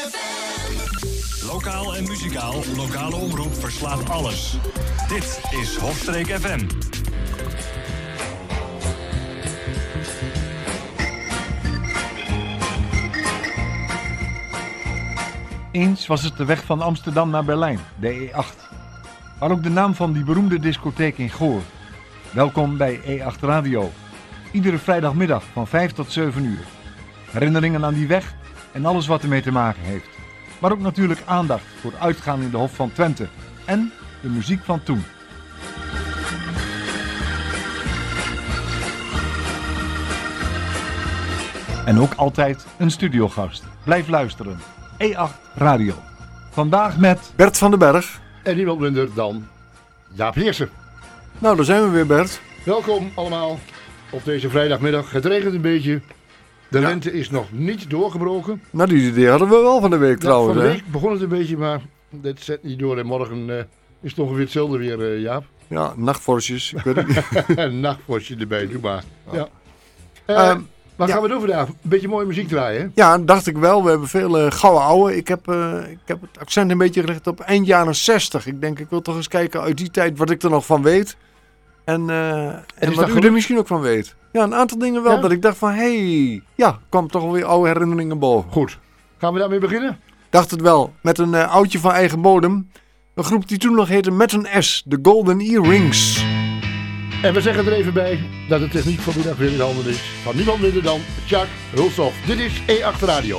Lokaal en muzikaal, lokale omroep verslaat alles. Dit is Hofstreek FM. Eens was het de weg van Amsterdam naar Berlijn, de E8. Maar ook de naam van die beroemde discotheek in Goor. Welkom bij E8 Radio. Iedere vrijdagmiddag van 5 tot 7 uur. Herinneringen aan die weg en alles wat ermee te maken heeft. Maar ook natuurlijk aandacht voor uitgaan in de Hof van Twente. En de muziek van toen. En ook altijd een studiogast. Blijf luisteren. E8 Radio. Vandaag met Bert van den Berg. En niemand minder dan Jaap Heersen. Nou, daar zijn we weer, Bert. Welkom allemaal op deze vrijdagmiddag. Het regent een beetje. De lente is nog niet doorgebroken. Nou, die idee hadden we wel van de week trouwens. Van de week begon het een beetje, maar dit zet niet door. En morgen is het ongeveer hetzelfde weer, Jaap. Ja, nachtvorstjes. Ik weet het niet. Een nachtvorstje erbij, doe maar. Ja. Wat gaan we doen vandaag? Een beetje mooie muziek draaien, hè? Ja, dacht ik wel. We hebben veel gouden ouwe. Ik heb het accent een beetje gericht op eind jaren 60. Ik denk, ik wil toch eens kijken uit die tijd wat ik er nog van weet. En wat u er misschien ook van weet. Ja, een aantal dingen wel. Ja? Dat ik dacht van, kwam toch alweer oude herinneringen boven. Goed. Gaan we daarmee beginnen? Dacht het wel. Met een oudje van eigen bodem. Een groep die toen nog heette met een S. De Golden Earrings. En we zeggen er even bij dat de techniek vanmiddag weer in handen is van niemand minder dan Chuck Hulshoff. Dit is E8 Radio.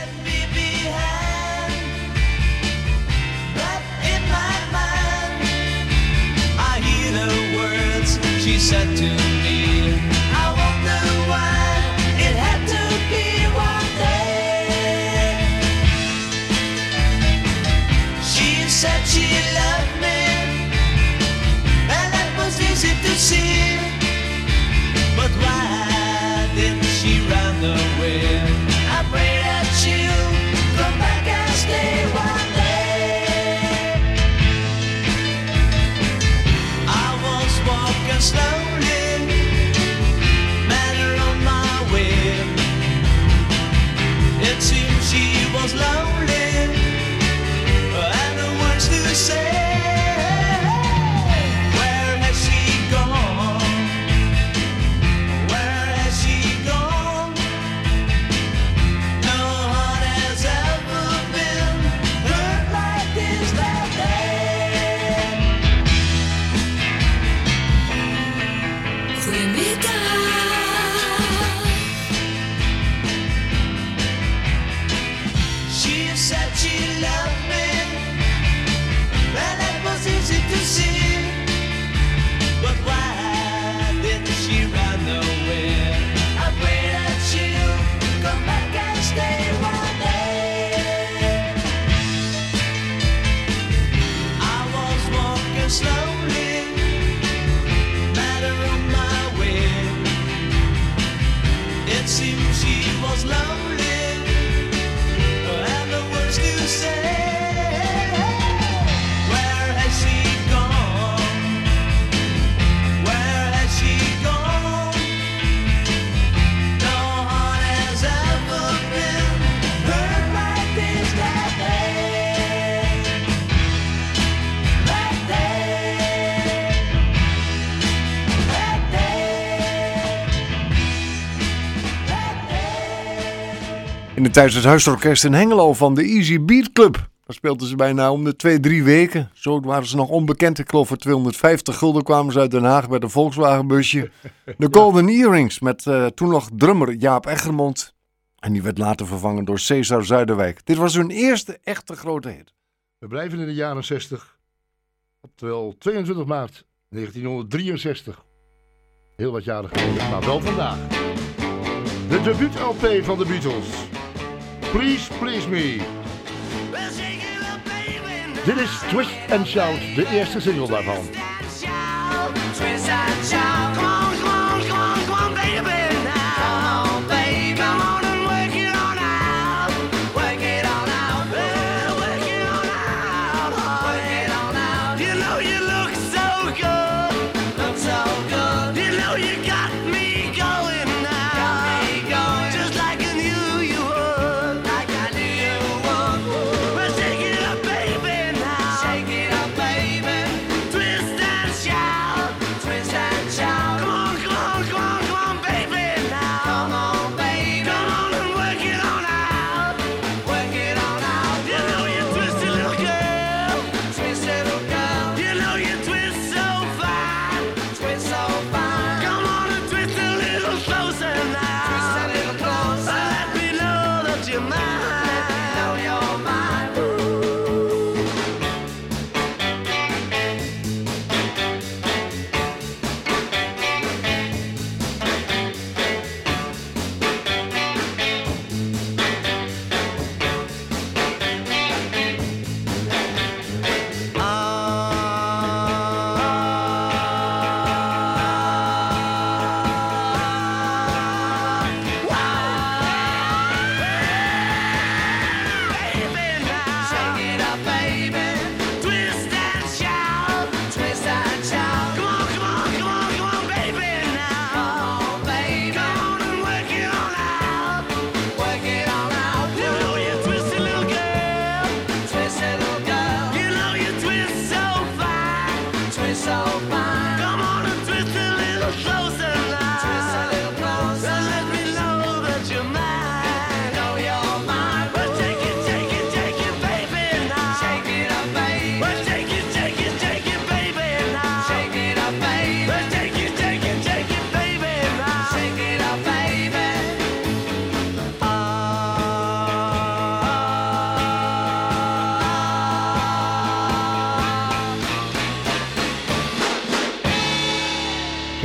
She said to me, I wonder why it had to be one day. She said she loved me, and that was easy to see. But why didn't she run away? I pray that she'll come back and stay one day. I was walking slowly, met her on my way. It seemed she was lonely, and the words to say. Where has she gone? Where has she gone? No one has ever been hurt like this that day. Goedemiddag. She said she loved me, and that was easy to see. But why didn't she run away? I pray that she'll come back and stay one day. I was walking slowly, met her on my way. It seemed she was lonely, and the words to say. Where has she gone? Where has she gone? No one has ever been hurt like this that day. That day. That day. In de tijd het huisorkest in Hengelo van de Easy Beat Club. Daar speelden ze bijna om de 2-3 weken. Zo waren ze nog onbekend. Ik geloof voor 250 gulden kwamen ze uit Den Haag met een Volkswagenbusje. De Golden Earrings met toen nog drummer Jaap Eggermond. En die werd later vervangen door Cesar Zuiderwijk. Dit was hun eerste echte grote hit. We blijven in de jaren 60. Oftewel 22 maart 1963. Heel wat jaren geleden, maar wel vandaag. De debuut-LP van de Beatles. Please, Please Me. Dit is Twist and Shout, de eerste single daarvan. Twist and shout, come on, come on, come on, come on, baby now. Come on, baby, come on and work it on out. Work it on out, work it on out, work it on out. You know you look so good, look so good. You know you got me going now, got me going. Just like I knew you would, like I knew you would.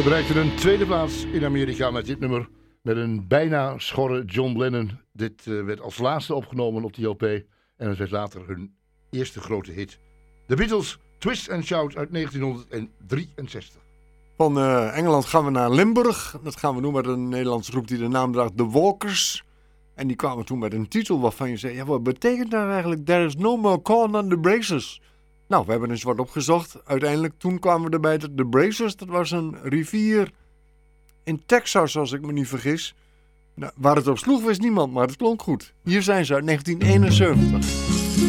Ze bereikten een tweede plaats in Amerika met dit nummer. Met een bijna schorre John Lennon. Dit werd als laatste opgenomen op die LP. En het werd later hun eerste grote hit. The Beatles, Twist and Shout uit 1963. Van Engeland gaan we naar Limburg. Dat gaan we doen met een Nederlandse groep die de naam draagt The Walkers. En die kwamen toen met een titel waarvan je zei... Ja, wat betekent dat eigenlijk? There is no more corn on the Brazos. Nou, we hebben eens wat opgezocht. Uiteindelijk, toen kwamen we erbij dat de Brazos... dat was een rivier in Texas, als ik me niet vergis. Nou, waar het op sloeg wist niemand, maar het klonk goed. Hier zijn ze uit 1971.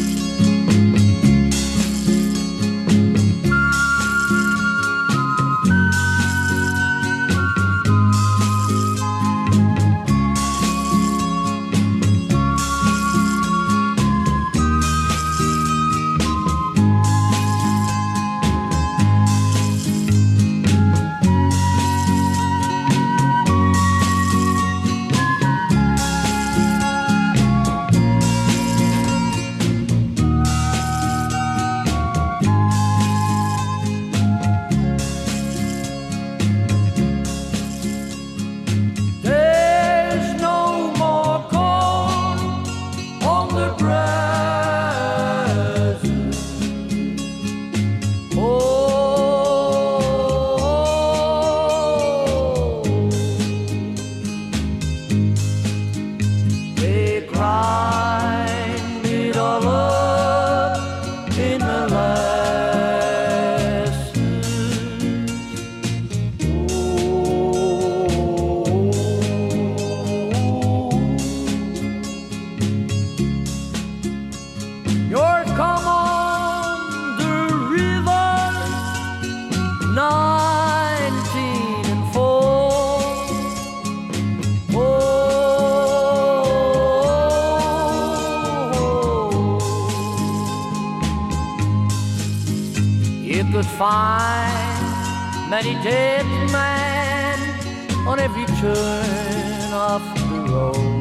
Find many dead men on every turn of the road.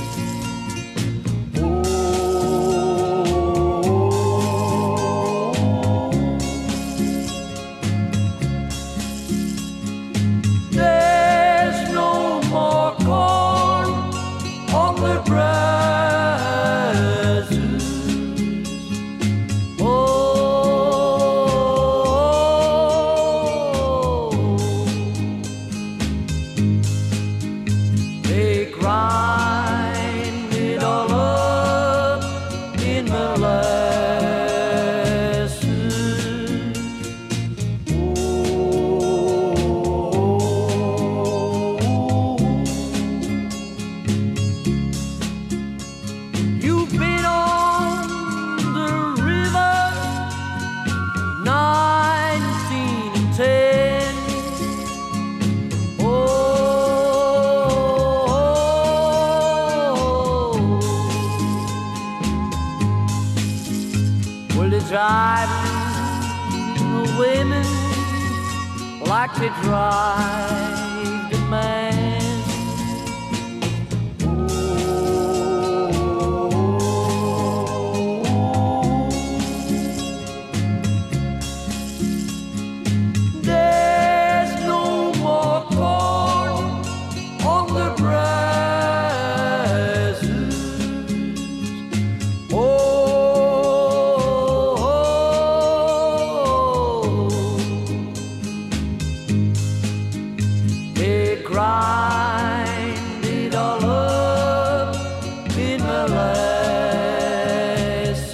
There's no more corn on the brazos. Like to drive the man. There's no more corn on the brazos. Grind it all up in molasses.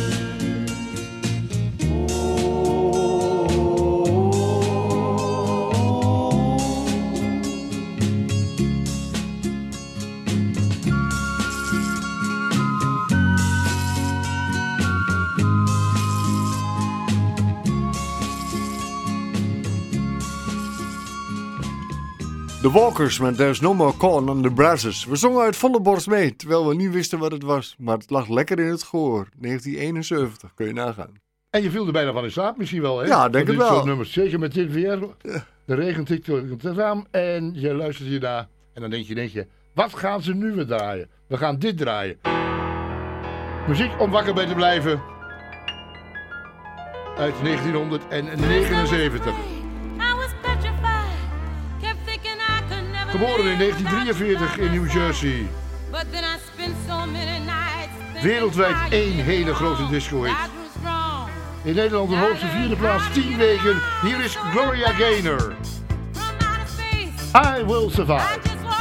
The Walkers met There's No More Corn on the Brazos. We zongen uit volle borst mee, terwijl we niet wisten wat het was. Maar het lag lekker in het gehoor. 1971, kun je nagaan. En je viel er bijna van in slaap misschien wel, hè? Ja, denk het wel. Dit soort nummers, zeker met dit weer. De regen tikt door het raam en je luistert hiernaar. En dan denk je, wat gaan ze nu weer draaien? We gaan dit draaien. Muziek om wakker bij te blijven. Uit 1979. I was petrified. Geboren in 1943 in New Jersey. Wereldwijd één hele grote disco-hit. In Nederland de hoogste 4e plaats 10 weken. Hier is Gloria Gaynor. I Will Survive.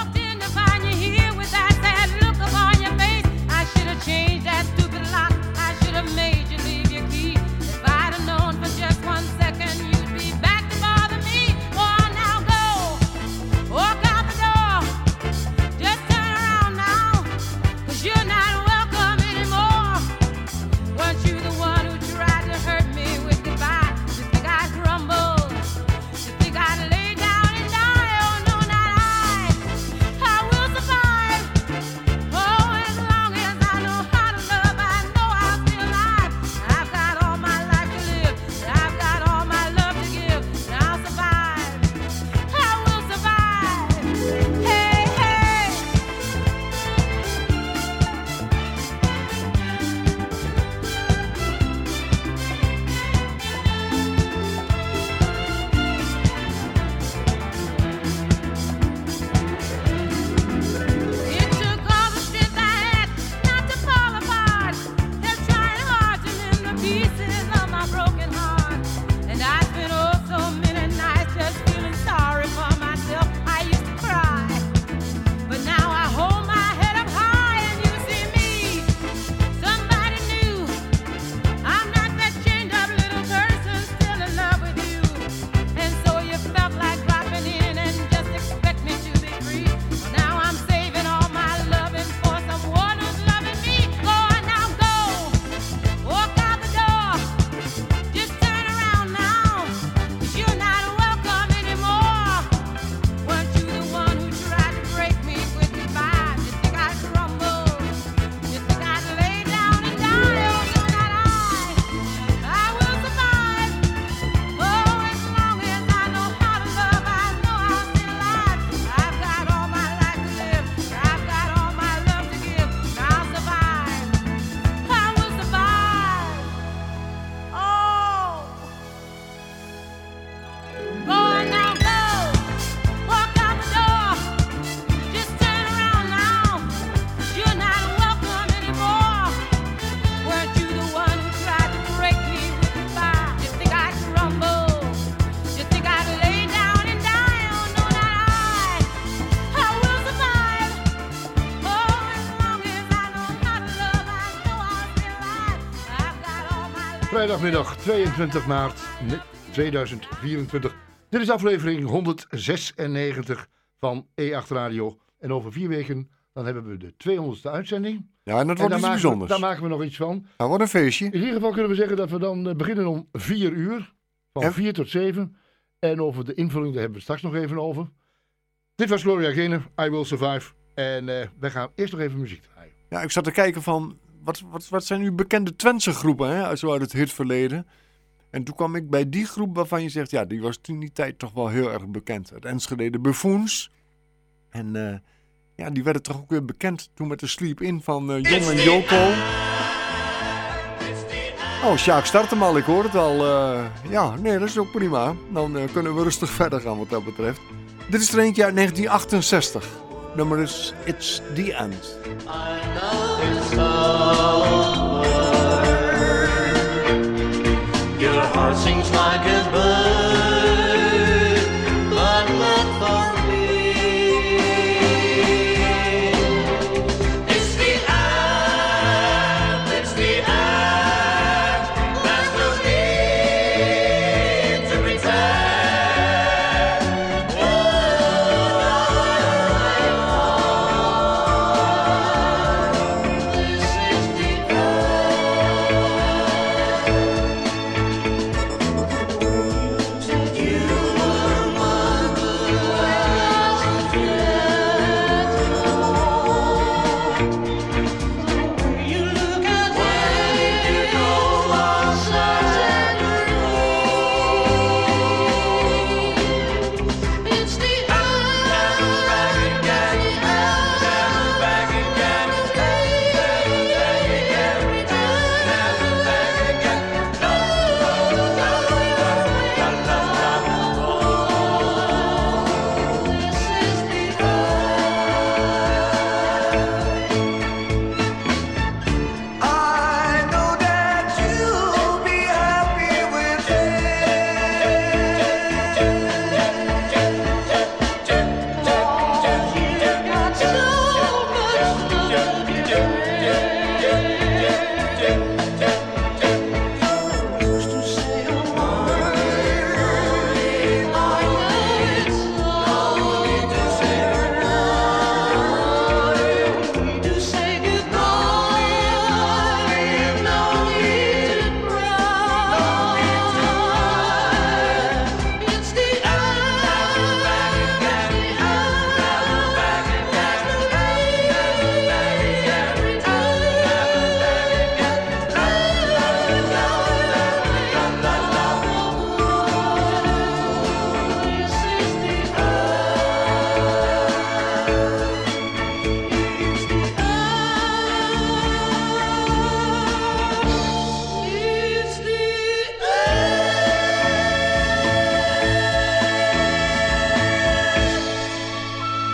Vrijdagmiddag 22 maart 2024. Dit is aflevering 196 van E8 Radio. En over 4 weken dan hebben we de 200ste uitzending. Ja, en dat wordt iets bijzonders. Daar maken we nog iets van. Nou, wat een feestje. In ieder geval kunnen we zeggen dat we dan beginnen om 4 uur. Van 4 tot 7. En over de invulling, daar hebben we straks nog even over. Dit was Gloria Gaynor, I Will Survive. En wij gaan eerst nog even muziek draaien. Ja, ik zat te kijken van... Wat zijn nu bekende Twentse groepen, hè? Zo uit het hitverleden. En toen kwam ik bij die groep waarvan je zegt... Ja, die was toen die tijd toch wel heel erg bekend. Het Enschede, de Buffoons. En ja, die werden toch ook weer bekend toen met de Sleep In van Jong en Joko. Oh, Sjaak start hem al, ik hoor het al. Ja, nee, dat is ook prima. Dan kunnen we rustig verder gaan wat dat betreft. Dit is er eentje uit 1968. Nummer is It's the End. I know it's over. Your heart sings like a bird, but not for me. It's the end, it's the end. There's no need to pretend. This is the end.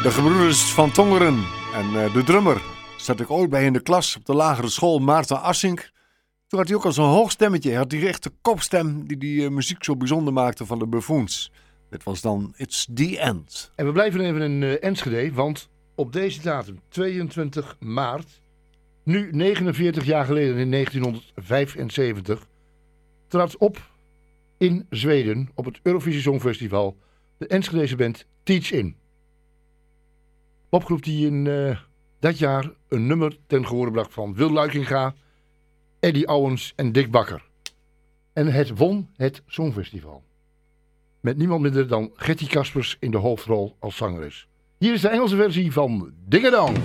De gebroeders van Tongeren en de drummer zat ik ooit bij in de klas op de lagere school, Maarten Assink. Toen had hij ook al zo'n hoog stemmetje. Hij had die echte kopstem die muziek zo bijzonder maakte van de Buffoons. Dit was dan It's the End. En we blijven even in Enschede, want op deze datum, 22 maart, nu 49 jaar geleden in 1975, trad op in Zweden op het Eurovisie Songfestival de Enschedese band Teach In. Popgroep die in dat jaar een nummer ten gehore bracht van Wil Luikinga, Eddie Owens en Dick Bakker. En het won het Songfestival. Met niemand minder dan Gertie Kaspers in de hoofdrol als zangeres. Hier is de Engelse versie van Ding a Dong.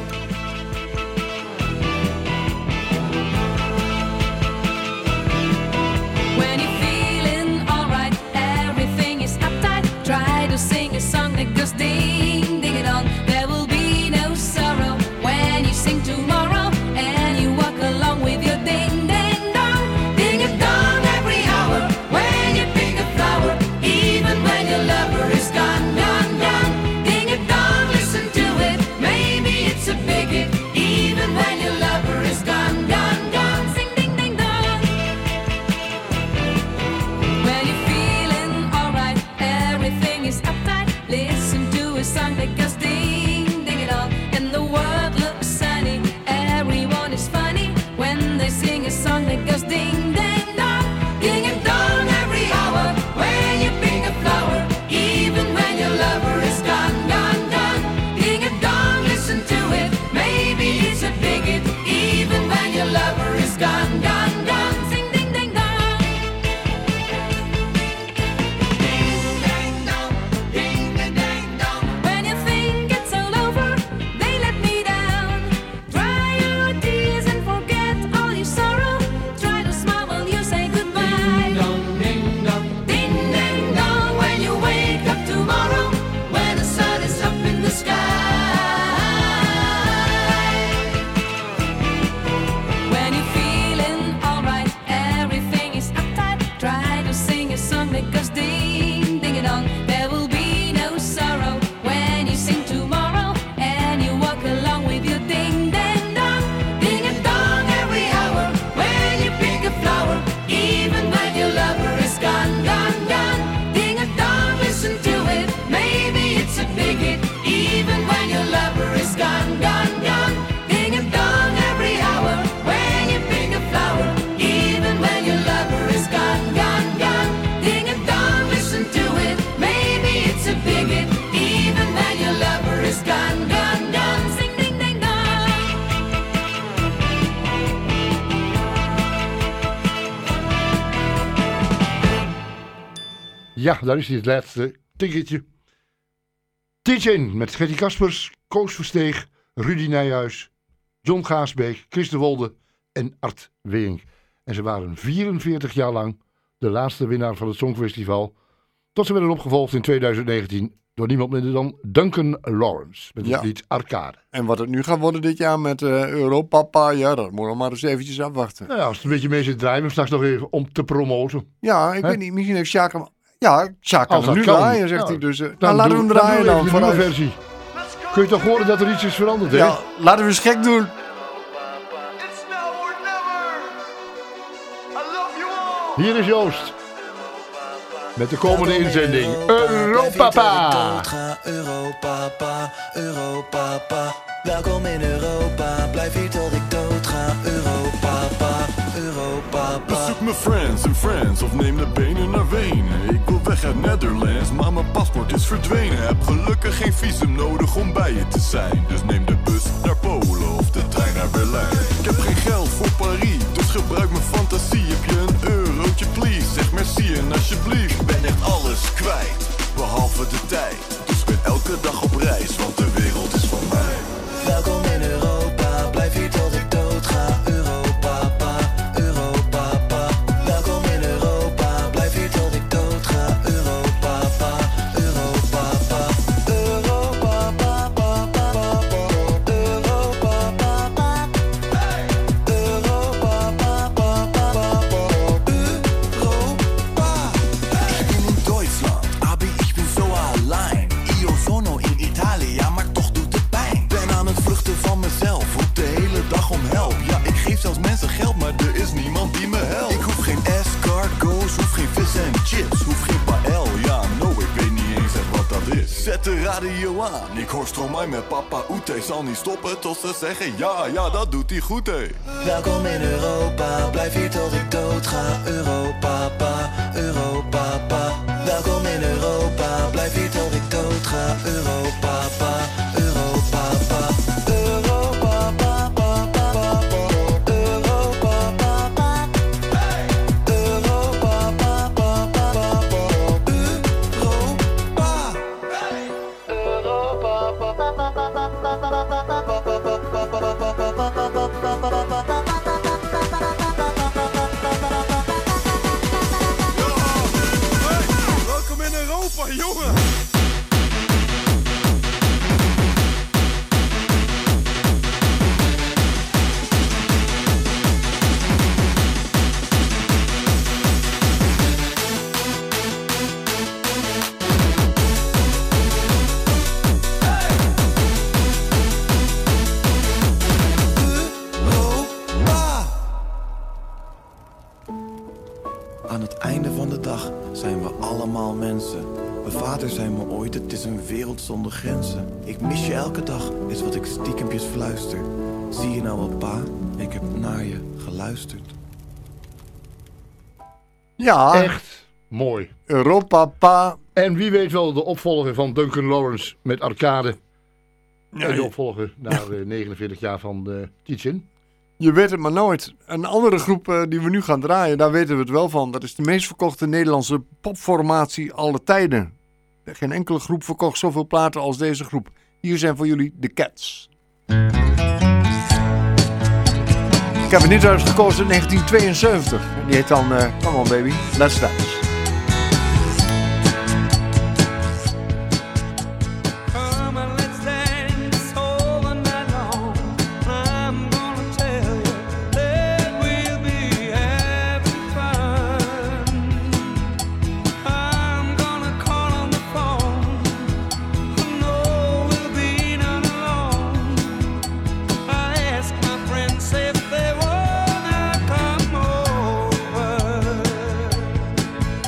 When you're feeling alright, everything is uptight. Try to sing a song that goes ding, ding it on. There will be no sorrow when you sing tomorrow and you walk along with your ding, ding, dong. Ding it dong every hour when you pick a flower, even when your lover is gone, gone, gone. Ding it dong, listen to it, maybe it's a big hit, even when your lover is gone, gone, gone. Sing ding, ding, dong. When you're feeling alright, everything is uptight. Listen to a song that goes ding, ding it all, and the world looks sunny. Everyone is funny when they sing a song that goes ding, ding, dong. Ding it dong every hour when you pick a flower, even when your lover is gone, gone, gone. Ding it dong, listen to it, maybe it's a big hit, even when your lover is gone, gone, gone. Sing ding, ding, dong. When you think it's all over, they let me down. Dry your tears and forget all your sorrow. Try to smile while you say goodbye. Ding dong, ding dong. When you wake up tomorrow, when the sun is up in the sky. When you're feeling alright, everything is uptight. Try to sing a song that goes ding, ding it on. There will be no sorrow when you sing tomorrow and you walk along with your ding, ding, dong. Ding a dong every hour when you pick a flower, even when your lover is gone, gone, gone. Ding a dong, listen to it, maybe it's a big hit, even when your lover is gone, gone, gone. Ding a dong every hour when you pick a flower, even when your lover is gone, gone, gone. Ding a dong, listen to it, maybe it's a big hit, even when your lover is gone, gone, gone. Sing ding ding dong. Ja, daar is hij, het laatste ticketje. Teach In met Gertie Kaspers, Koos Versteeg, Rudy Nijhuis, John Gaasbeek, Chris de Wolde en Art Weink. En ze waren 44 jaar lang de laatste winnaar van het Songfestival. Tot ze werden opgevolgd in 2019 door niemand minder dan Duncan Lawrence. Met het Ja. lied Arcade. En wat het nu gaat worden dit jaar met Europapa, ja, dat moeten we maar eens eventjes afwachten. Nou ja, als het een beetje mee zit draaien, we straks nog even om te promoten. Ja, ik Hè? weet niet, misschien heeft Sjaak hem... Ja, Sjaak kan Als hem dat nu kan. draaien, zegt Nou, hij. Dus Dan nou, laten we hem draaien dan. de nieuwe Vooruit. versie. Kun je toch horen dat er iets is veranderd, hè? Ja, laten we eens gek doen. It's now or never. I love you all. Hier is Joost. Met de komende inzending. Europapa. Europapa, Europapa. Welkom in Europa, blijf hier tot ik dood ga. Europapa, Europapa. Bezoek mijn friends en friends of neem de benen naar Wenen. Ik wil weg uit Netherlands, maar mijn paspoort is verdwenen. Heb gelukkig geen visum nodig om bij je te zijn. Dus neem de bus naar Polen of de trein naar Berlijn. Ik heb geen geld voor Paris, dus gebruik mijn fantasie. Heb je een eurotje please, zeg merci en alsjeblieft. Ik ben echt alles kwijt, behalve de tijd. Dus ik ben elke dag op reis, want de wereld is van mij. Welkom in Europa, blijf hier tot ik dood ga. Europapa, Europapa. Welkom in Europa, blijf hier tot ik dood ga. Europapa, Europapa. Europapa, radio aan. Ik hoor Stromae met papa Oete. Zal niet stoppen tot ze zeggen ja, ja, dat doet hij goed, hé. Welkom in Europa, blijf hier tot ik dood ga. Europa, pa, Europa, pa. Welkom in Europa, blijf hier tot ik dood ga. Europa, pa, Europa, pa. Europa, pa, pa, pa, pa, pa. Europa, pa, pa. Europa, pa, pa, pa, pa, pa. Europa, pa, pa, pa, pa, pa, pa, Welkom in Europa, jongen! Aan het einde van de dag zijn we allemaal mensen. Mijn vader zei me ooit, het is een wereld zonder grenzen. Ik mis je elke dag, is wat ik stiekempjes fluister. Zie je nou wel, pa? Ik heb naar je geluisterd. Ja, Echt mooi. Europa, pa. En wie weet wel de opvolger van Duncan Lawrence met Arcade. Ja, En de opvolger na 49 jaar van Tietjen. Je weet het maar nooit. Een andere groep die we nu gaan draaien, daar weten we het wel van. Dat is de meest verkochte Nederlandse popformatie aller tijden. Geen enkele groep verkocht zoveel platen als deze groep. Hier zijn voor jullie de Cats. Ik heb er niet uitgekozen in 1972. Die heet dan Come on baby, let's dance. Come and let's dance all the night long. I'm gonna tell you that we'll be having fun. I'm gonna call on the phone. No, we'll be not alone. I asked my friends if they wanna come over.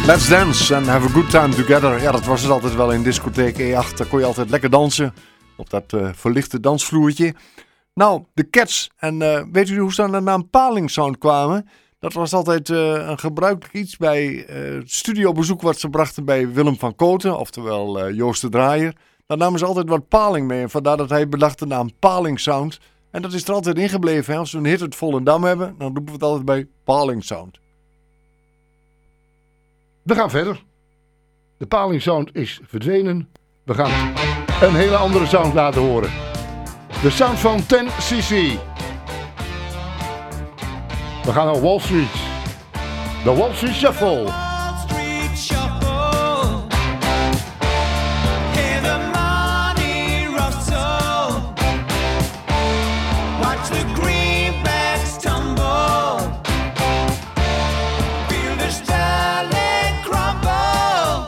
Let's dance and have a good time together. Ja, dat was het altijd wel in discotheek E8. Daar kon je altijd lekker dansen op dat verlichte dansvloertje. Nou, de Cats. En weet u hoe ze aan de naam Paling Sound kwamen? Dat was altijd een gebruikelijk iets bij het studiobezoek wat ze brachten bij Willem van Kooten, oftewel Joost de Draaier. Daar namen ze altijd wat paling mee en vandaar dat hij bedacht de naam Paling Sound. En dat is er altijd ingebleven. Hè? Als we een hit uit Volendam hebben, dan roepen we het altijd bij Paling Sound. We gaan verder. De Paling Sound is verdwenen. We gaan een hele andere sound laten horen. De sound van 10cc. We gaan naar Wall Street. De Wall Street Shuffle. Wall Street Shuffle. Hear the money rustle. Watch the greenbacks tumble. Feel the sterling crumble.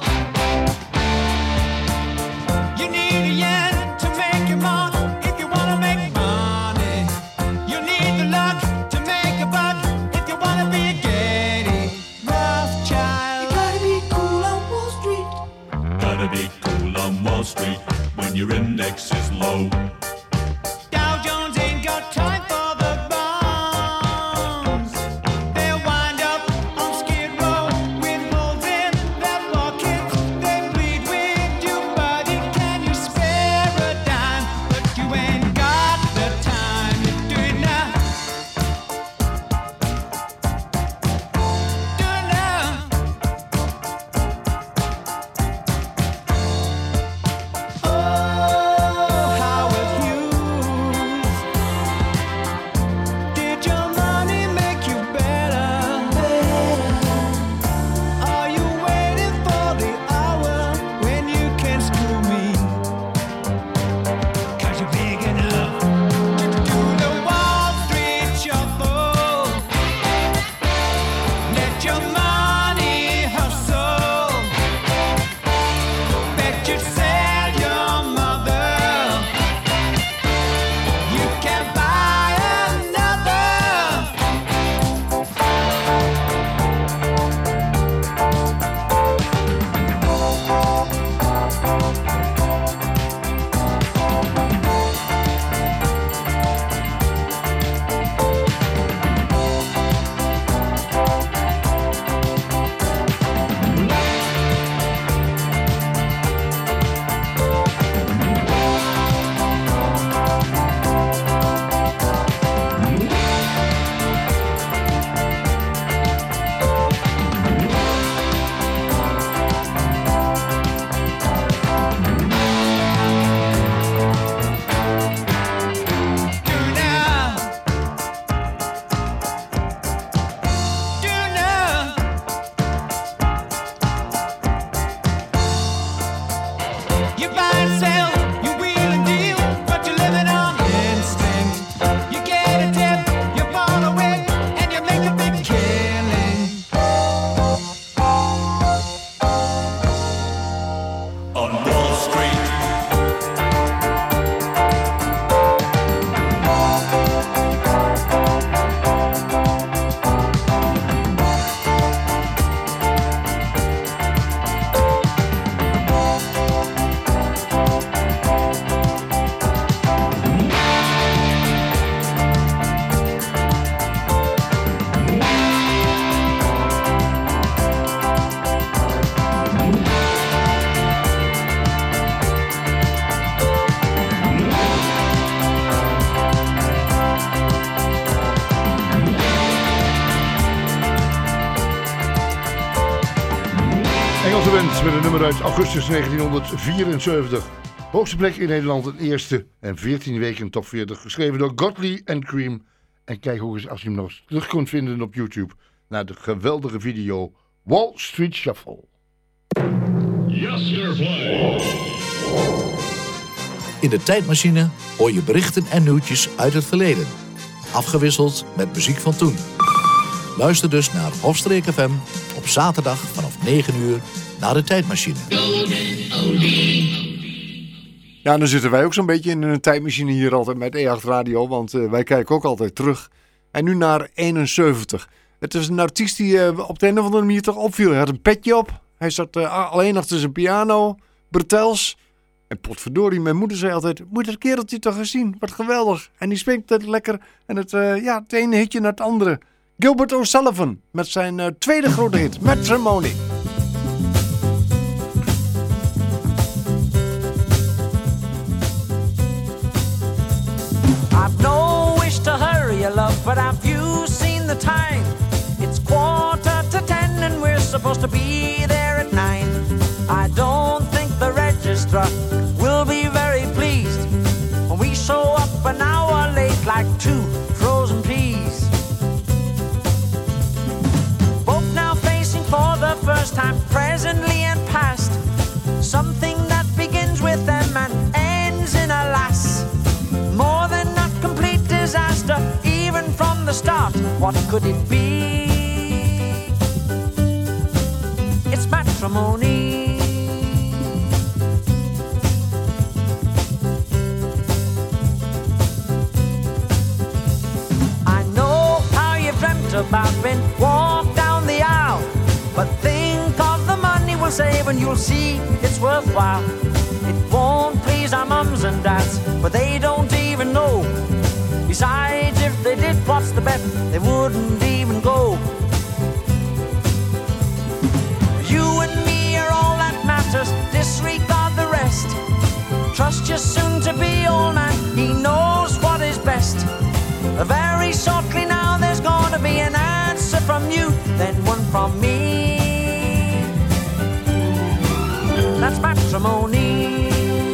You need a yen to make your mark if you wanna make money. You need the luck to make a buck if you wanna be a Getty Rothschild. You gotta be cool on Wall Street. Gotta be cool on Wall Street when your index is low. Dow Jones ain't got time for the bombs. They'll wind up on Skid Row with holes in their pockets. They bleed with you, buddy. Can you spare a dime? But you ain't got the time to do it now. Do it now. Oh, Howard Hughes. Did your money make you better? Are you waiting for the hour when you can screw me? 'Cause you're big enough to do the Wall Street Shuffle. Let your money hustle. Bet you'd sell your mother. You can buy another. Do now. Do now. You buy and sell, you wheel and deal, but you're living on instinct. You get a tip, you follow it, and you make a big killing. On Wall Street. Engelse band met een nummer uit augustus 1974. Hoogste plek in Nederland, een eerste en 14 weken top 40. Geschreven door Godley en Cream. En kijk ook eens, als je hem nog eens terug kunt vinden op YouTube, naar de geweldige video Wall Street Shuffle. In de tijdmachine hoor je berichten en nieuwtjes uit het verleden. Afgewisseld met muziek van toen. Luister dus naar Hofstreek FM op zaterdag vanaf 9 uur naar de tijdmachine. Ja, dan zitten wij ook zo'n beetje in een tijdmachine hier altijd met E8 Radio, want wij kijken ook altijd terug. En nu naar 71. Het is een artiest die op de een of andere manier toch opviel. Hij had een petje op. Hij zat alleen achter zijn piano. Bertels. En potverdorie, mijn moeder zei altijd... Moet je dat kereltje toch eens zien? Wat geweldig. En die speelt het lekker. En het ene hitje naar het andere. Gilbert O'Sullivan met zijn tweede grote hit. Matrimony. I've no wish to hurry you, love, but have you seen the time? It's 10:15 and we're supposed to be there at 9. I don't think the registrar will be very pleased when we show up an hour late like two frozen peas. Both now facing for the first time, presently and past, something that begins with them and ends in a lass. More than a complete disaster, even from the start. What could it be? It's matrimony. I know how you've dreamt about being walked down the aisle, but think of the money we'll save and you'll see it's worthwhile. It won't please our mums and dads, but they don't even know. Besides, if they did, what's the bet? They wouldn't even go. You and me are all that matters, disregard the rest. Trust your soon-to-be old man, he knows what is best. Very shortly now there's gonna be an answer from you, then one from me. That's matrimony.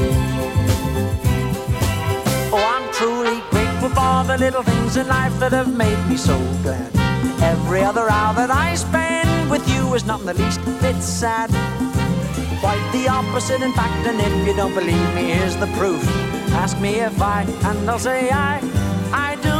Oh, I'm truly grateful for the little things in life that have made me so glad. Every other hour that I spend with you is not in the least bit sad. Quite the opposite, in fact, and if you don't believe me, here's the proof. Ask me if I, and I'll say I do.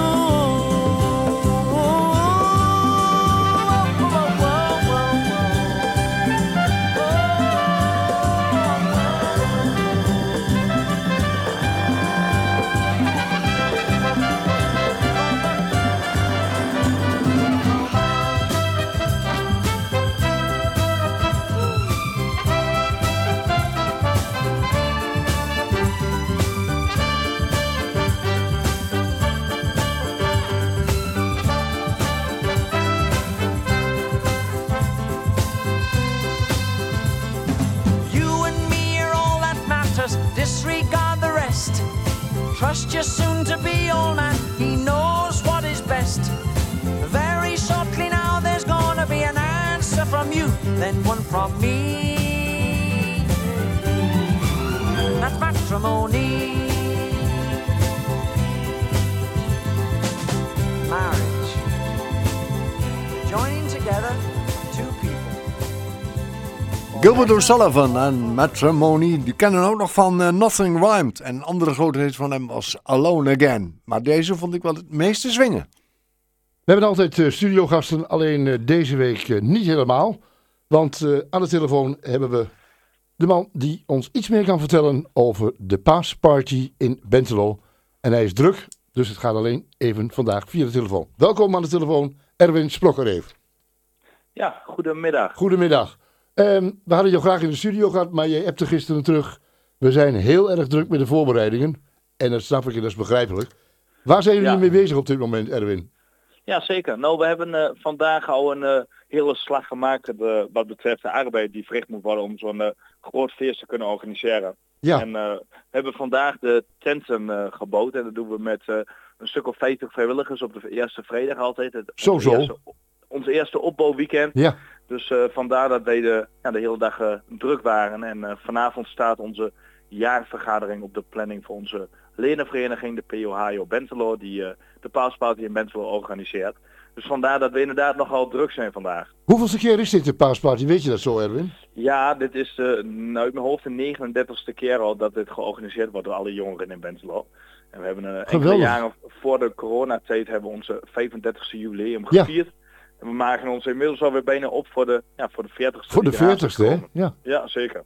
Disregard the rest. Trust your soon-to-be old man, he knows what is best. Very shortly now there's gonna be an answer from you, then one from me. That's matrimony. Marriage. Joining together two people. Gilbert O'Sullivan en Matrimony, die kennen ook nog van Nothing Rhymed. En een andere grote hit van hem was Alone Again. Maar deze vond ik wel het meeste zwingen. We hebben altijd studiogasten, alleen deze week niet helemaal. Want aan de telefoon hebben we de man die ons iets meer kan vertellen over de paasparty in Bentelo. En hij is druk, dus het gaat alleen even vandaag via de telefoon. Welkom aan de telefoon, Erwin Splokkereef. Ja, goedemiddag. Goedemiddag. We hadden jou graag in de studio gehad, maar jij appte gisteren terug. We zijn heel erg druk met de voorbereidingen. En dat snap ik en dat is begrijpelijk. Waar zijn jullie mee bezig op dit moment, Erwin? Ja, zeker. Nou, we hebben vandaag al een hele slag gemaakt wat betreft de arbeid die verricht moet worden om zo'n groot feest te kunnen organiseren. Ja. En we hebben vandaag de tenten gebouwd en dat doen we met een stuk of 50 vrijwilligers op de eerste vrijdag altijd. Ons eerste opbouwweekend. Ja. Dus vandaar dat wij de hele dag druk waren. En vanavond staat onze jaarvergadering op de planning voor onze ledenvereniging, de POHO Bentelo, die de paasparty in Bentelo organiseert. Dus vandaar dat we inderdaad nogal druk zijn vandaag. Hoeveelste keer is dit de paasparty? Weet je dat zo, Erwin? Ja, dit is uit mijn hoofd de 39ste keer al dat dit georganiseerd wordt door alle jongeren in Bentelo. En we hebben enkele jaren voor de coronatijd hebben we onze 35ste jubileum gevierd. Ja. En we maken ons inmiddels alweer bijna op voor de 40ste. Voor de 40ste, hè? Ja. Ja, zeker.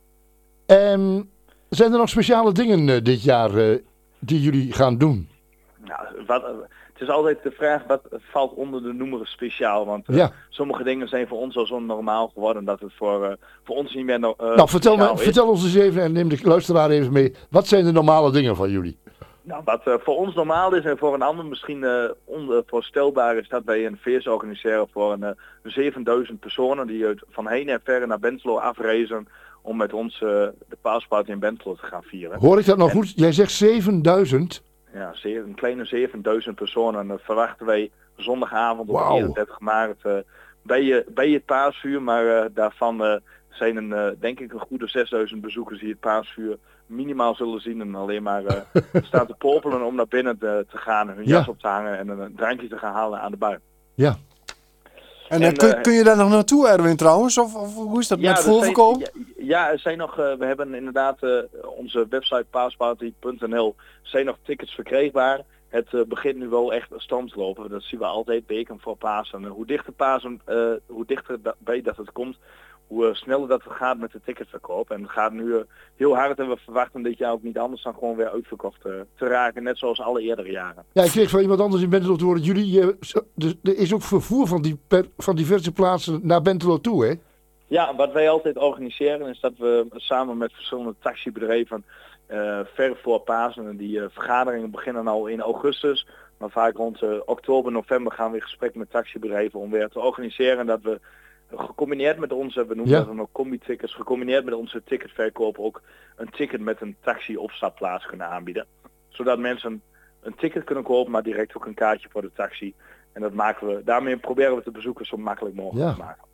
Zijn er nog speciale dingen dit jaar die jullie gaan doen? Nou, het is altijd de vraag wat valt onder de noemer speciaal. Want Ja. sommige dingen zijn voor ons al zo normaal geworden dat het voor ons niet meer Nou, speciaal is. vertel ons eens even en neem de luisteraar even mee. Wat zijn de normale dingen van jullie? Nou, wat voor ons normaal is en voor een ander misschien onvoorstelbaar is dat wij een feest organiseren voor een 7000 personen die van heen en ver naar Bentelo afreizen om met ons de paasparty in Bentelo te gaan vieren. Hoor ik dat nou goed? Jij zegt 7000? Ja, een kleine 7000 personen verwachten wij zondagavond op Wauw. 31 maart bij het paasvuur, maar daarvan zijn denk ik een goede 6000 bezoekers die het paasvuur minimaal zullen zien en alleen maar staan te popelen om naar binnen te gaan, hun jas op te hangen en een drankje te gaan halen aan de bar. Ja. En kun je daar nog naartoe, Erwin, trouwens? Of hoe is dat met voorverkoop? Er zijn nog, we hebben inderdaad onze website paasparty.nl zijn nog tickets verkrijgbaar. Het begint nu wel echt stand te lopen. Dat zien we altijd weken voor Pasen. Hoe dichter Pasen, hoe dichter bij dat het komt, hoe sneller dat het gaat met de ticketverkoop. En het gaat nu heel hard en we verwachten dit jaar ook niet anders dan gewoon weer uitverkocht te raken. Net zoals alle eerdere jaren. Ja, ik kreeg van iemand anders in Bentelo te horen. Er is ook vervoer van diverse plaatsen naar Bentelo toe, hè? Ja, wat wij altijd organiseren is dat we samen met verschillende taxibedrijven ver voor Pasen, en die vergaderingen beginnen al in augustus, maar vaak rond oktober, november gaan we in gesprek met taxibedrijven om weer te organiseren dat we gecombineerd met onze, we noemen dat dan ook combi-tickets, gecombineerd met onze ticketverkoop ook een ticket met een taxi-opstapplaats kunnen aanbieden. Zodat mensen een ticket kunnen kopen, maar direct ook een kaartje voor de taxi. En dat daarmee proberen we de bezoekers zo makkelijk mogelijk te maken.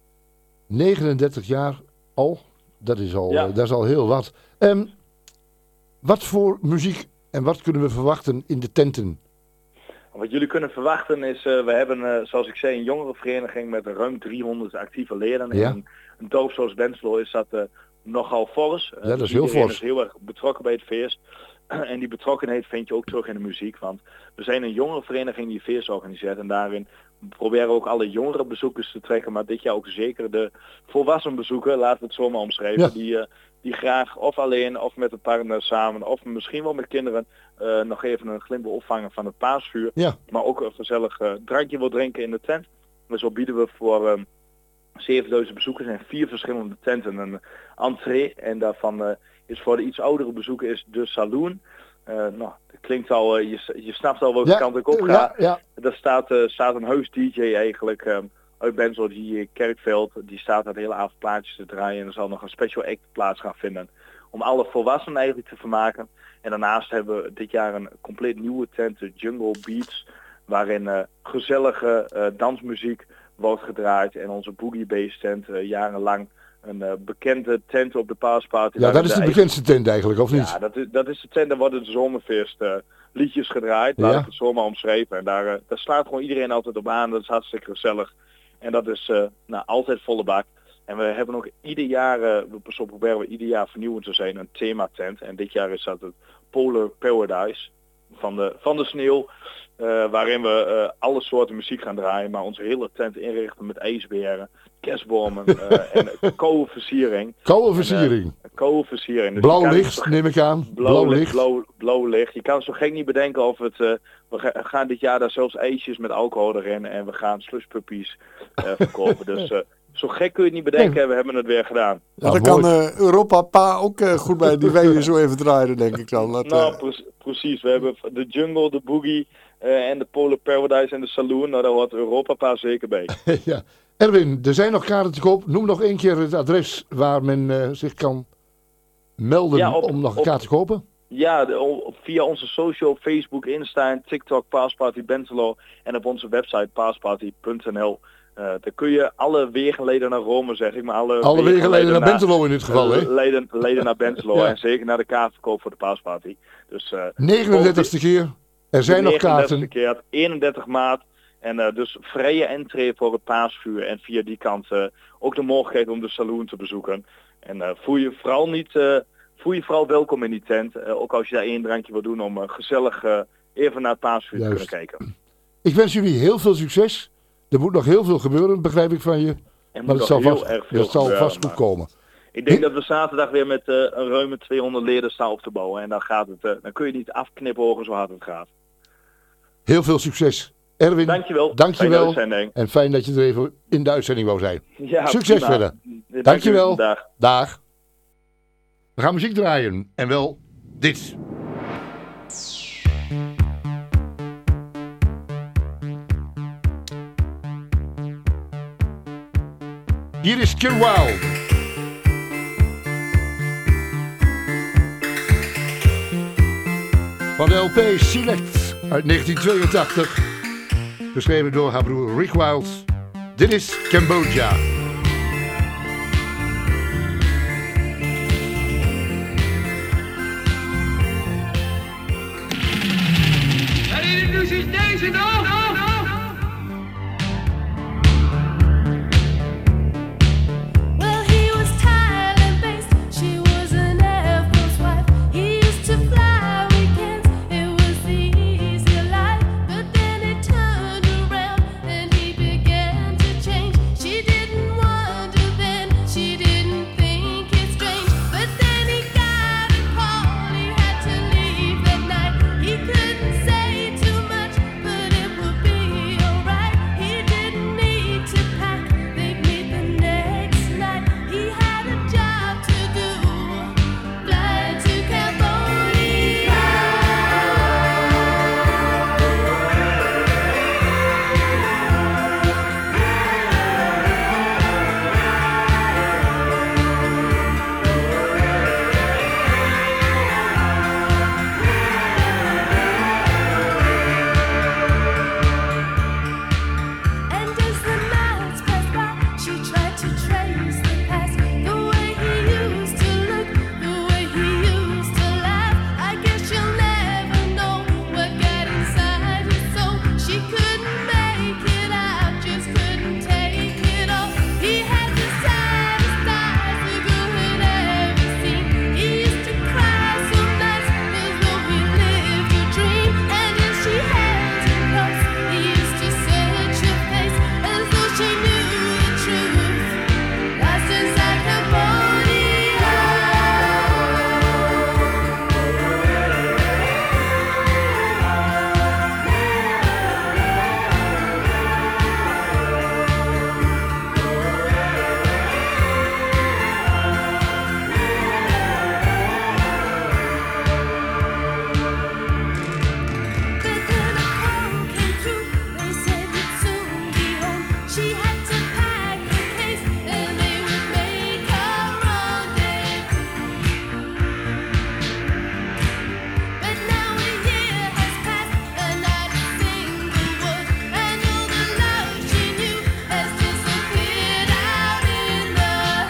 39 jaar al, dat is al heel wat. Wat voor muziek en wat kunnen we verwachten in de tenten? Wat jullie kunnen verwachten is, we hebben zoals ik zei een jongerenvereniging met ruim 300 actieve leden. Ja. En een dorp zoals Bentelo is dat nogal fors. Ja, dat is heel iedereen fors. is heel erg betrokken bij het feest. En die betrokkenheid vind je ook terug in de muziek. Want we zijn een jongerenvereniging die feest organiseert. En daarin proberen we ook alle jongere bezoekers te trekken. Maar dit jaar ook zeker de volwassen bezoeker, laten we het zo maar omschrijven. Ja. Die graag of alleen of met een partner samen of misschien wel met kinderen nog even een glimp opvangen van het paasvuur. Ja. Maar ook een gezellig drankje wil drinken in de tent. En zo bieden we voor 7000 bezoekers in 4 verschillende tenten een entree. En daarvan is voor de iets oudere bezoeker is de saloon. Dat klinkt al, je snapt al welke kant ik op ga. Ja. Daar staat een heus DJ eigenlijk uit Bentelo, die Kerkveld, die staat dat hele avond plaatjes te draaien. En er zal nog een special act plaats gaan vinden om alle volwassenen eigenlijk te vermaken. En daarnaast hebben we dit jaar een compleet nieuwe tent, de Jungle Beats, waarin gezellige dansmuziek wordt gedraaid. En onze Boogie Bass tent, jarenlang een bekende tent op de paasparty. Ja, dat is de bekendste tent eigenlijk, of niet? Ja, dat is de tent, daar worden de zomerfeest liedjes gedraaid, laat ik het zomaar omschreven. En daar slaat gewoon iedereen altijd op aan, dat is hartstikke gezellig. En dat is altijd volle bak. En we hebben ook ieder jaar, zo proberen we ieder jaar vernieuwend te zijn, een thematent. En dit jaar is dat het Polar Paradise van de sneeuw. Waarin we alle soorten muziek gaan draaien, maar onze hele tent inrichten met ijsberen, kerstbomen en koude versiering. Koude versiering. Koude versiering. Dus blauw licht, neem ik aan. Blauw licht. Blauw licht. Je kan het zo gek niet bedenken of het... we gaan dit jaar daar zelfs ijsjes met alcohol erin en we gaan slushpuppies verkopen. Dus zo gek kun je het niet bedenken, we hebben het weer gedaan. Ja, dan kan Europa Pa ook goed bij die wegen zo even draaien, denk ik dan. Precies. We hebben de Jungle, de Boogie en de Polar Paradise en de Saloon. Nou, daar hoort Europa Pa zeker bij. Ja. Erwin, er zijn nog kaarten te koop. Noem nog één keer het adres waar men zich kan melden om nog een kaart te kopen. Ja, via onze social, Facebook, Insta en TikTok, Paasparty Bentelo en op onze website paasparty.nl. Daar kun je alle wegenleden naar Rome, zeg ik maar. Alle wegenleden naar Bentelo in dit geval, hè? Leden naar Bentelo en zeker naar de kaartverkoop voor de paasparty. Dus 39ste keer. Er zijn nog kaarten. Keer, 31 maart. En dus vrije entree voor het paasvuur. En via die kant ook de mogelijkheid om de saloon te bezoeken. En voel je vooral welkom in die tent. Ook als je daar één drankje wil doen om gezellig even naar het paasvuur te kunnen kijken. Ik wens jullie heel veel succes. Er moet nog heel veel gebeuren, begrijp ik van je. Maar het zal vast goed komen. Ik denk dat we zaterdag weer met een ruime 200 leden staan op te bouwen. En dan kun je niet afknipogen zo hard het gaat. Heel veel succes. Erwin, Dankjewel. dankjewel. Fijne uitzending. En fijn dat je er even in de uitzending wou zijn. Ja, Succes prima. verder. Dank Dankjewel. u. Dag. Dag. We gaan muziek draaien. En wel dit. Hier is Kid Wild. Van de LP Select uit 1982. Geschreven door haar broer Rick Wild. Dit is Cambodja. En introduceert deze nog. Well, he was Thailand-based. She was an Air Force wife. He used to fly weekends. It was the easy life. But then it turned around and he began to change. She didn't wonder then. She didn't think it strange. But then he got a call. He had to leave that night. He couldn't say too much, but it would be alright. He didn't need to pack. They'd meet the next night. He had a job to do. Fly to Cambodia. And as the nights passed by, she tried to trace the past. The way he used to look, the way he used to laugh. I guess she'll never know what got inside his soul. She couldn't make it out, just couldn't take it all. He had the saddest eyes the girl had ever seen. He used to cry some nights as though he lived a dream. And as she held him close, he used to search her face as though she knew the truth. Lost inside Cambodia. But then a call came through. They said he'd soon be home. She had to pack her case and they would make a rendezvous. But now a year has passed and not a single word. And all the love she knew has disappeared out in the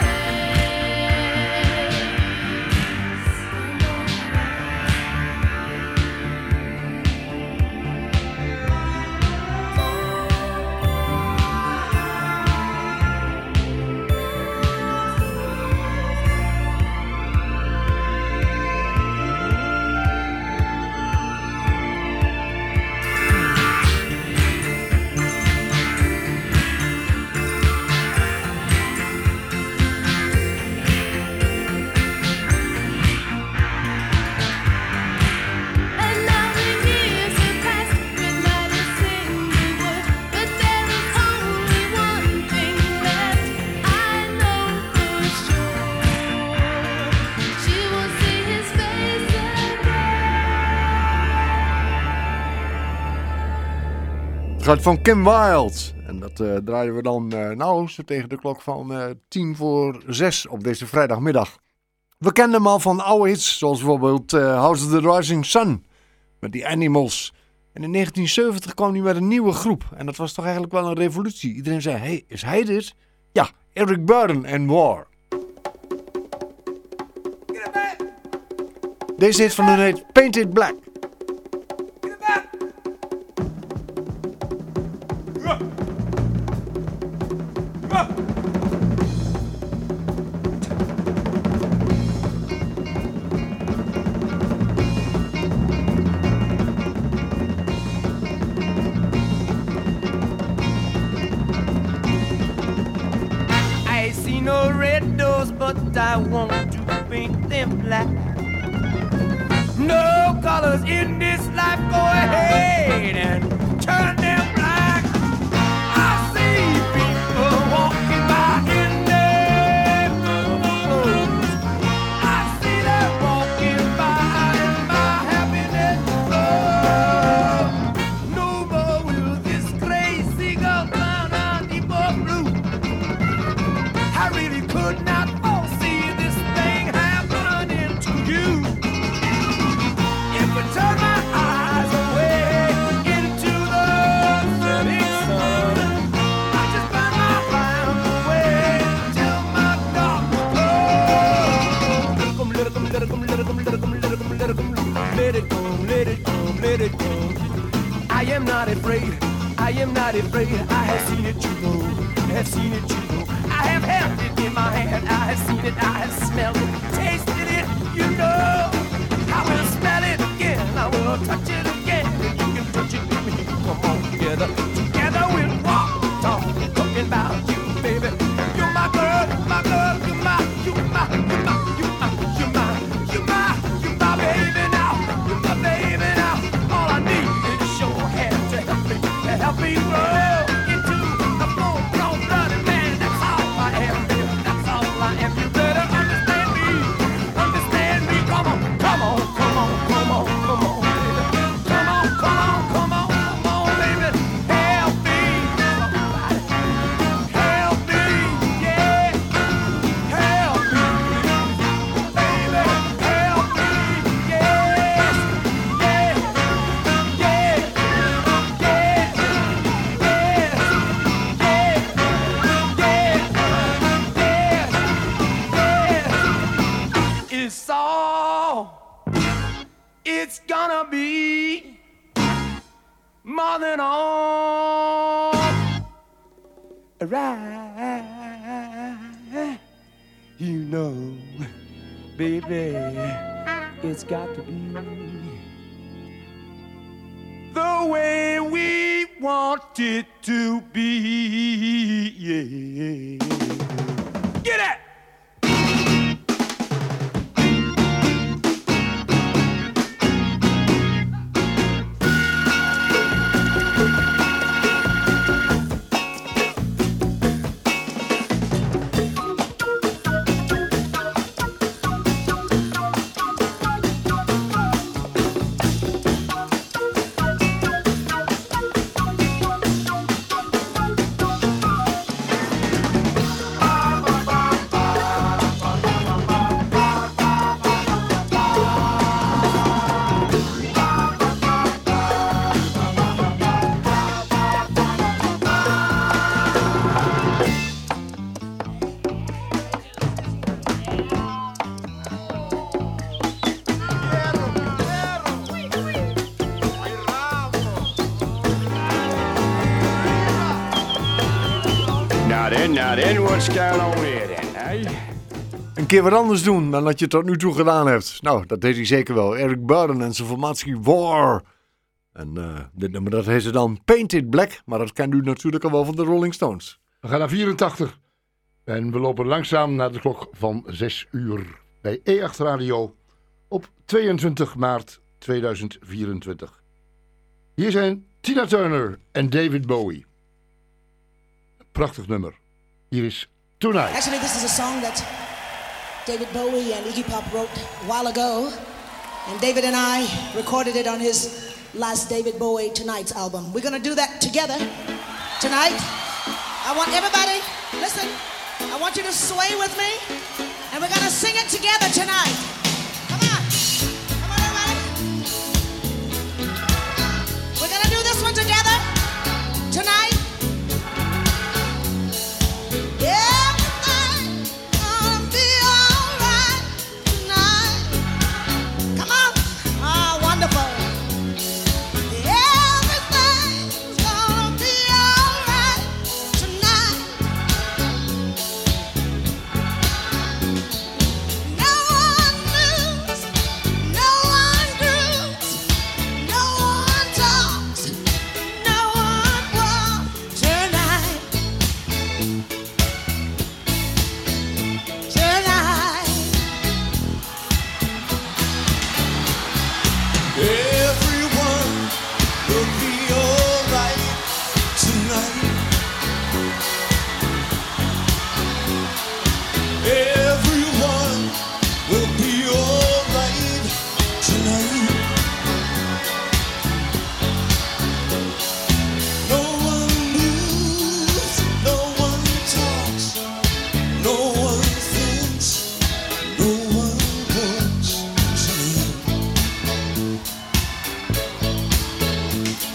And now the years have passed with not a single word. But there is only one thing left. I know for sure. She will see his face again. Het gaat van Kim Wilde. En dat draaien we dan zo tegen de klok van 5:50 op deze vrijdagmiddag. We kennen hem al van oude hits, zoals bijvoorbeeld House of the Rising Sun met die Animals. En in 1970 kwam hij met een nieuwe groep. En dat was toch eigenlijk wel een revolutie. Iedereen zei, hey, is hij dit? Ja, Eric Burdon en War. Deze hit van hun heet Painted Black. I see no red doors, but I want to paint them black. No colors in this life, go ahead. light and turn them black. I see people walking by in their clothes. I see them walking by in my happiness. No more will this crazy girl clown on the blue. I really could not foresee this thing happening to you. If I turn my eyes away into the setting sun, I just find my round away till my dark will come. Let it come, let it come, let it come, let it come, let it come, let it come, let it come, let it come, let it come. I am not afraid, I am not afraid. I have seen it, you know, I have seen it, you know. I have held it in my hand, I have seen it, I have smelled it, tasted it, you know. I will smell it again, I will touch it again, and you can touch it with me. Come on, together, together we'll walk, talk, talking about you, baby. You're my girl, my girl, you're my, you're my, you're my, you're my, you're my, you're my, you're my baby now, you're my baby now. All I need is your hand to help me grow into a full-grown blooded man. That's all I am, baby, that's all I am. You better understand me, understand me. Come on, come on, come on, come on, come on, baby. Come on, come on, come on, come on, baby. Help me, somebody. Help me, yeah. Help me, baby. Help me, yes. Yeah, yeah, it's all it's gonna be more than all right. You know, baby, it's got to be the way we want it to be. Yeah. Get it! Now then, what's going on here then, hey? Een keer wat anders doen dan dat je tot nu toe gedaan hebt. Nou, dat deed hij zeker wel. Eric Burdon en zijn formatie War. En dit nummer dat heet ze dan Painted Black. Maar dat kent u natuurlijk al wel van de Rolling Stones. We gaan naar 84. En we lopen langzaam naar de klok van 6 uur. Bij E8 Radio op 22 maart 2024. Hier zijn Tina Turner en David Bowie. Prachtig nummer. Hier is Tonight. Actually, this is a song that David Bowie and Iggy Pop wrote a while ago. And David and I recorded it on his last David Bowie Tonight's album. We're going to do that together tonight. I want everybody, listen, I want you to sway with me. And we're going to sing it together tonight. Come on. Come on, everybody. We're going to do this one together tonight. Everything's gonna be alright tonight. Come on. Oh, wonderful. Everything's gonna be alright tonight. No one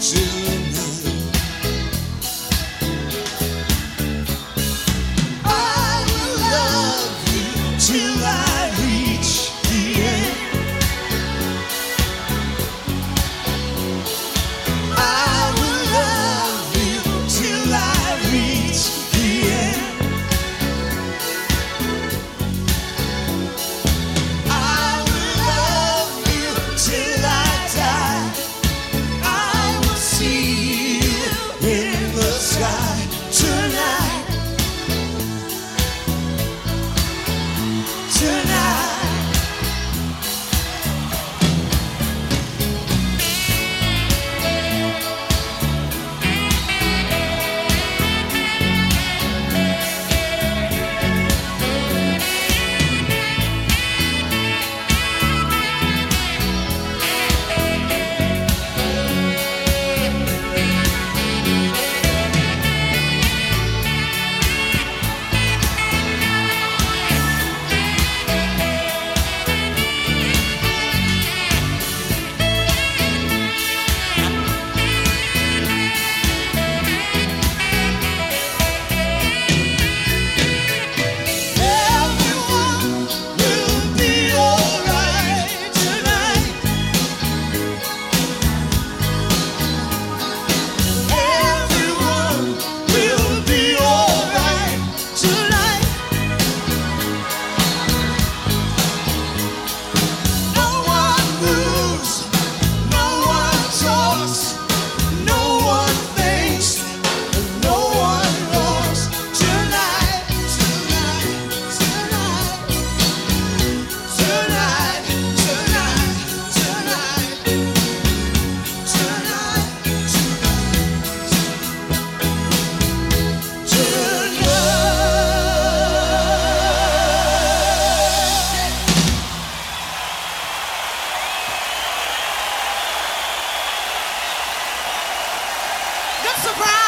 Surprise!